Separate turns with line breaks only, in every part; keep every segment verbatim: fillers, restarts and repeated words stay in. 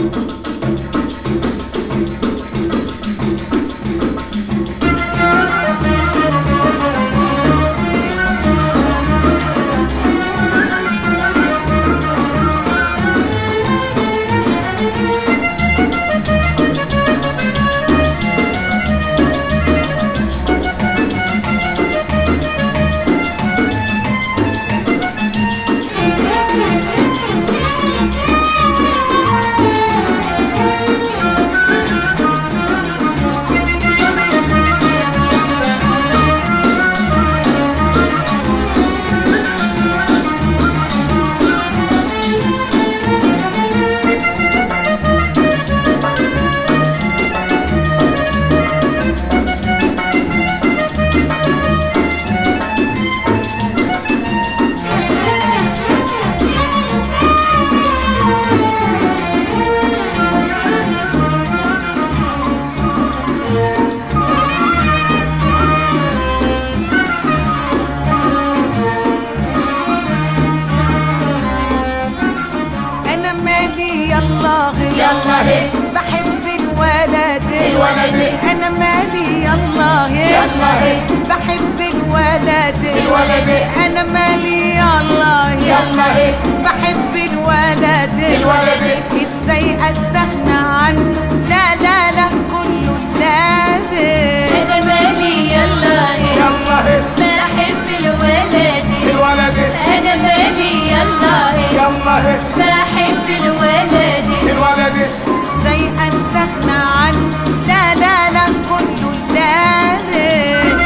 بحب الولد الولد انا مالي يالله يالله بحب الولد الولد انا مالي يالله يالله بحب الولد الولد ازاي استغنى عنه لا لا لا كله لازم
انا مالي يالله
يالله
بحب الولد
الولد
انا مالي يالله
يالله
بحب الولد
الولد
ازاي استغنى عنه لا لا لا كله لازم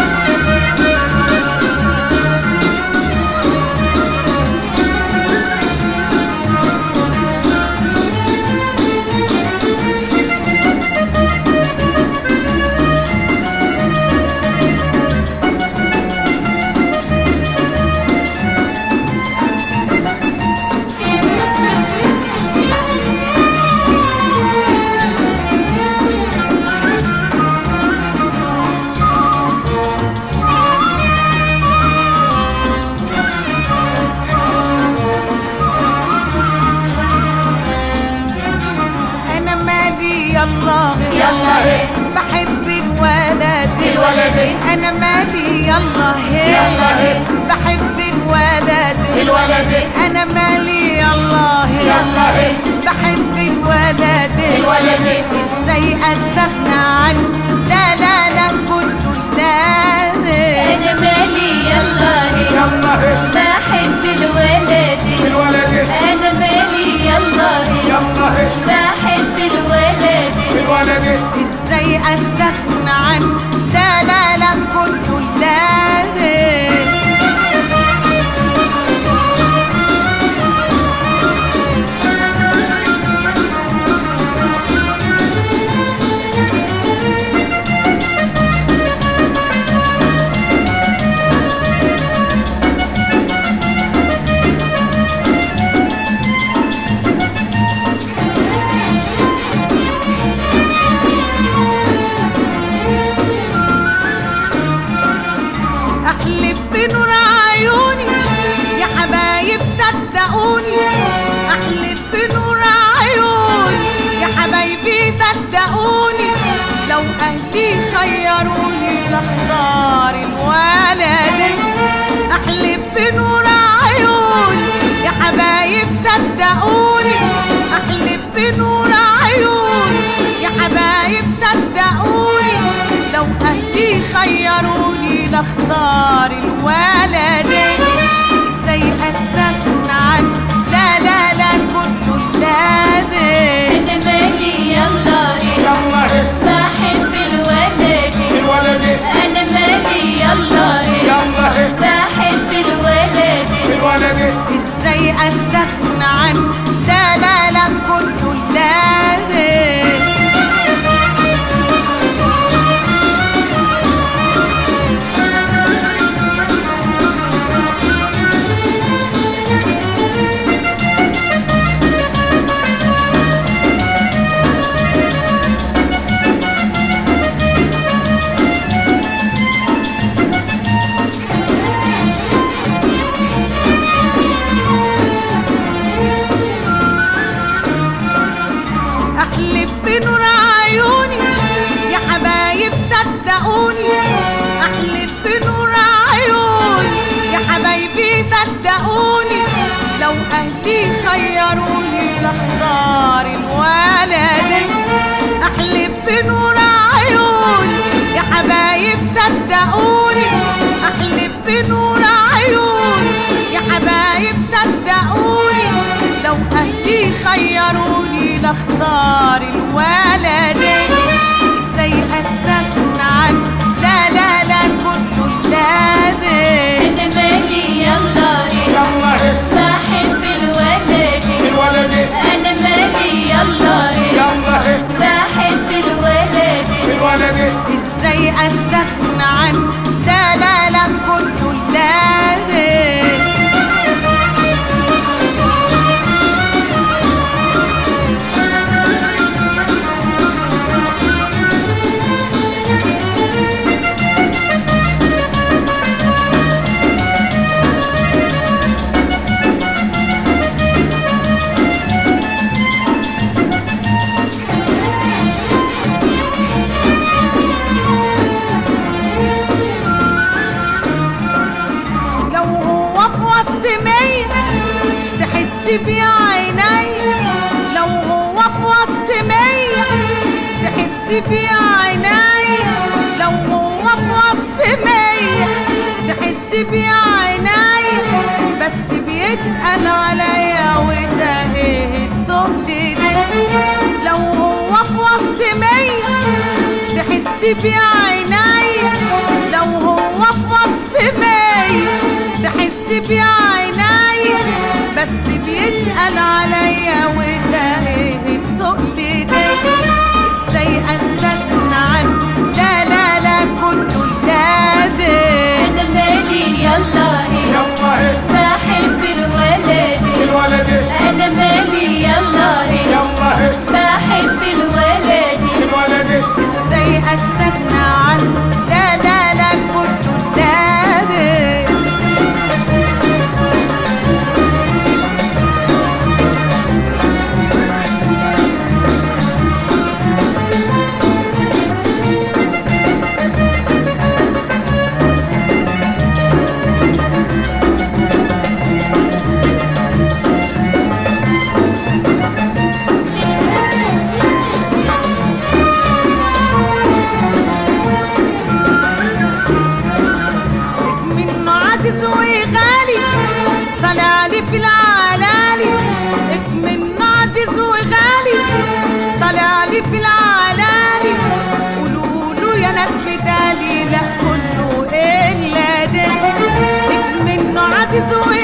يالله
يالله
بحب الولد
الولد
انا مالي يالله
يالله
بحب الولد
الولد
انا مالي يالله
يالله
بحب الولد
الولد
ازاي استغنى عنه لا لا لا كله لازم
انا مالي يالله
يالله
بحب الولد
الولد
انا مالي يالله
يالله
بحب الولد
الولد ازاي استغنى عنه لا لا لا كله لازم احلف بنور عيوني يا حبايب صدقوني احلف بنور عيوني يا حبايبي صدقوني لو اهلي خيروني لاختار الولد احلف بنور عيوني يا حبايب صدقوني احلف بنور عيوني يا حبايب صدقوني لو اهلي خيروني لاختار الولد ازاي استغنى عنه لا لا لا كله لازم
انا مالي يالله
يالله
بحب الولد
الولد
انا مالي يالله
يالله
بحب الولد
الولد ازاي استغنى عنه لا لا لا كله لازم ولا اختار الولدين؟ ازاي استغنى عنه؟ لا لا لا كله لازم.
انا مالي يلا ايه
يلا ايه
بحب الولدين
الولدين
انا مالي يلا ايه
يلا ايه
بحب الولدين
الولدين ازاي استغنى عنه؟ لا لا لا كله لازم. تحس بيا عيني لو هو في وسط مية، تحس بيا عيني لو هو في وسط مية، تحس بيا عيني بس بيتقل عليا وده ايه التقل ده؟ لو هو في وسط مية تحس بيا عيني لو هو في وسط مية، تحس بيا عيني بس بيتقل عليا وده ايه التقل ده؟ ازاي استغنى عنه؟ لا لا لا كله لازم.
انا مالي يلا ايه
يلا ايه
بحب الولدين
الولدين
انا مالي يلا ايه
يلا ايه
بحب الولدين
الولدين
ازاي استغنى عنه؟
لا لا لا كله لازم. طلع لي في العلالي اكمن عزيز وغالي، طلع لي في العلالي قولوا له يا ناس بدالي لا كله الا ده. اكمن عزيز وغالي